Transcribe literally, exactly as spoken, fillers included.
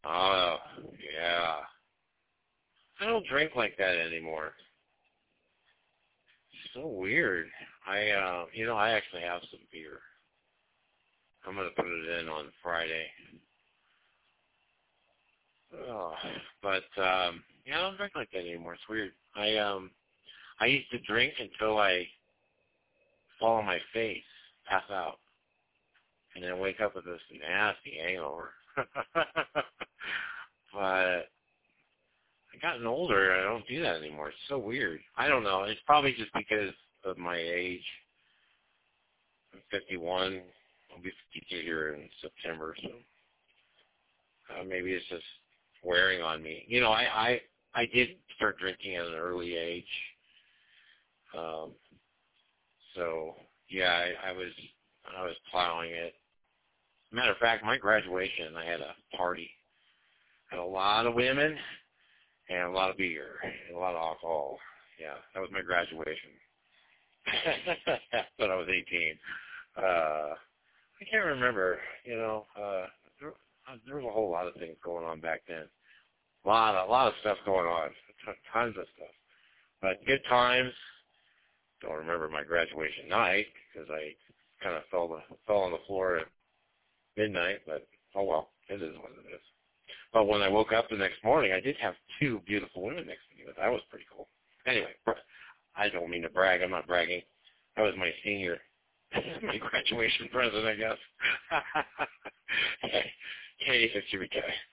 Oh, yeah. I don't drink like that anymore. It's so weird. I, uh, you know, I actually have some beer. I'm going to put it in on Friday. Oh, but, um, yeah, I don't drink like that anymore. It's weird. I, um, I used to drink until I fall on my face, pass out, and then wake up with this nasty hangover. But I've gotten older, I don't do that anymore. It's so weird. I don't know. It's probably just because of my age. I'm fifty-one. I'll be fifty-two here in September, so uh, maybe it's just wearing on me. You know, I, I I did start drinking at an early age. Um, so yeah, I, I was I was plowing it. Matter of fact, my graduation, I had a party. Had a lot of women and a lot of beer and a lot of alcohol. Yeah, that was my graduation. When I was eighteen. Uh, I can't remember. You know, uh, there, uh, there was a whole lot of things going on back then. A lot, a lot of stuff going on. T- tons of stuff. But good times. Don't remember my graduation night because I kind of fell the, fell on the floor at midnight. But oh well, it is what it is. But when I woke up the next morning, I did have two beautiful women next to me. But that was pretty cool. Anyway, I don't mean to brag. I'm not bragging. That was my senior, my graduation present, I guess. Hey, Katie, fifty-three K.